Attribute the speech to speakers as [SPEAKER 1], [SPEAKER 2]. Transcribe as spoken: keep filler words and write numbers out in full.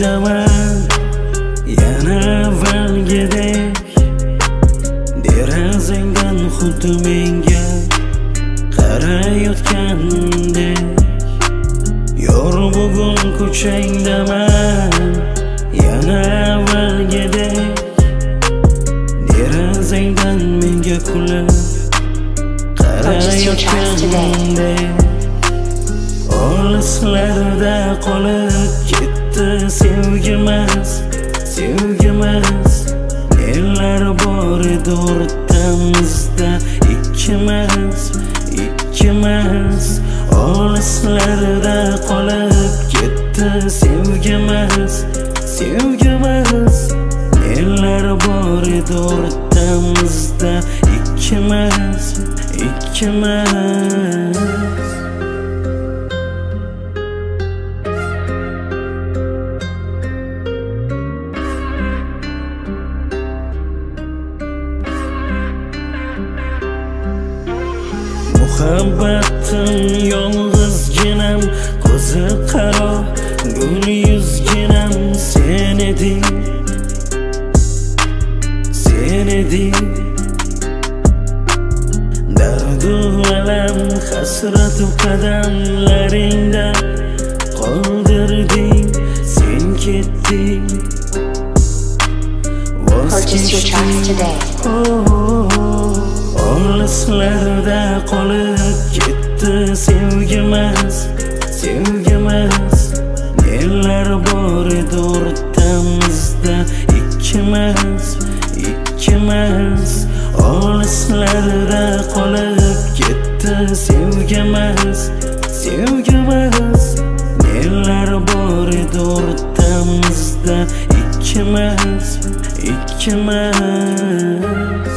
[SPEAKER 1] ko'changdaman yana avvalgidek. Derazangdan xuddi menga qarayotgandek. Yor bugun ko'changdaman yana avvalgidek. Derazangdan menga kulib qarayotgandek. Olislarda qolib ketdi sevgimiz, sevgimiz. Nelar bor edi o'rtamizda ikkimiz, ikkimiz. Olislarda qolib ketdi sevgimiz, sevgimiz. Nelar bor edi o'rtamizda ikkimiz, ikkimiz. Muhabbatim yolg'izginam, ko'zi qaro, gul yuzginam. Sen eding, sen eding. Dardu alam, hasratu qadamlaringda qoldirding. Sen ketding, voz kechding. Olislarda qolib ketdi sevgimiz, sevgimiz. Nelar bor edi o'rtamizda ikkimiz, ikkimiz. Olislarda qolib ketdi sevgimiz, sevgimiz. Nelar bor edi o'rtamizda ikkimiz, ikkimiz.